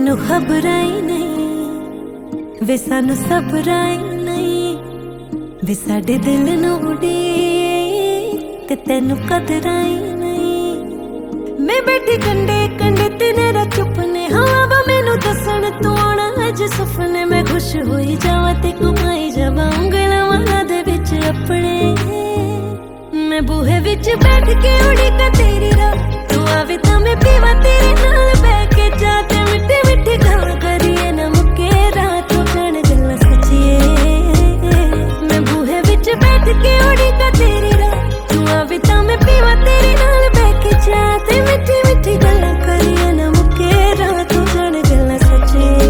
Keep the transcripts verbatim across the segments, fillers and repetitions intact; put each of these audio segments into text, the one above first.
तेनू खबरां ही नहीं वे सानू सबरां ही नहीं वे साडे दिल नू उड़ीक ते तेनू कदरां ही नहीं। मैं बैठी कंडे कंडे तेरा चुपने हवा मैनू दसन तू आना अज सुपने मैं खुश होई जावा ते घुमाई जावा उंगलां वाला दे विच अपने। मैं बूहे विच बैठ के उड़ीका तेरी राह तू आवे तां मैं पीवा तेरे नाल बैठ के जाते मिट्टी मिट्टी गल्लां करिए ना मुके रात तू जाने गल्लां सच्चिए। मैं बूहे विच बैठ के उड़ीका तेरी राह तू आवे तां मैं पीवा तेरे नाल बैठ के जाते मिट्टी मिट्टी गल्लां करिए ना मुके रात तू जाने गल्लां सच्चिए।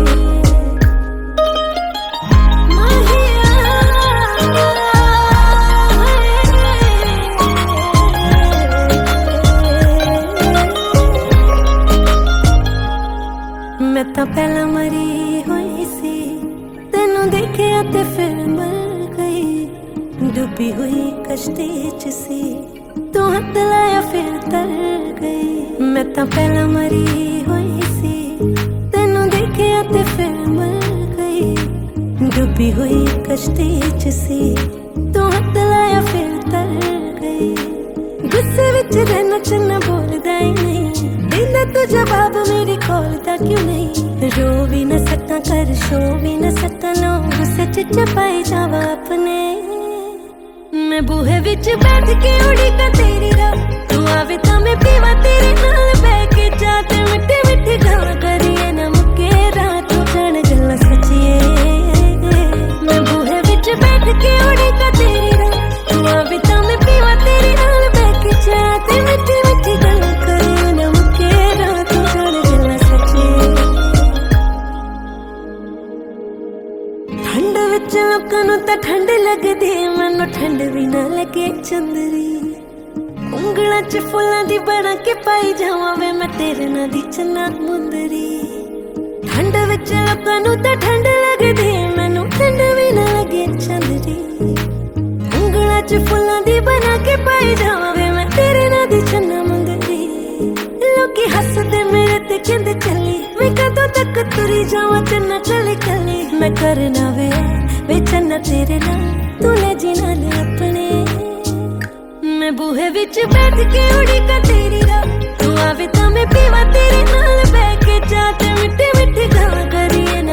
मैं तां पहला मरी हुई सी तेनू देखिया ते फिर मर गई डूबी हुई कश्ती च सी तू हाथ लाया फिर तर गई। मैं तां पहला मरी हुई सी तेनू देखिया ते फिर मर गई डूबी हुई कश्ती च सी तू हाथ लाया फिर तर गई। गुस्से विच रहना चन्ना बोलदा ही नहीं दिंदा तू जवाब मेरी खोलदा क्यों नहीं। रो भी न सका कर शो भी न सका लो गुस्से च चपाई जावा अपने। मैं बूहे विच बैठ के उड़ीका तेरी राह तू आवे तां मैं पीवा तेरे नाल बैठ के जाते मिट्टी मिट्टी गल्लां करिए ना मुके रात तू जाने गल्लां सच्चिए। मैं बूहे विच बैठ के उड़ीका तेरी राह तू आवे तां मैं पीवा तेरे नाल बैठ के जाते मिट्टी मिट्टी गल्लां करिए ना मुके रात तू जाने गल्लां सच्चिए। ठंड विच लोकां नूं तां ठंड लगदी मैनूं ठंड भी ना लगे चंदरी उंगलां च फुल्लां दी बना के पाई जावां वे मैं तेरे नां दी चन्ना मुंदरी। ठंड विच लोकां नूं तां ठंड लगदी मैनूं ठंड भी ना लगे चंदरी उंगलां च फुल्लां दी बना के पाई जावां वे मैं तेरे नां दी चन्ना मुंदरी। लोकी हसदे मेरे ते कहंदे चली मैं कदों तक तुरी जावां चन्ना कली कली। मैं करना वे वे चन्ना तेरे नाल तू ले जी नाल अपने। मैं बूहे विच बैठ के उड़ीका तेरी राह तू आवे तां मैं पीवा तेरे नाल बैठ के जाते मिट्टी मिट्टी गल्लां करिए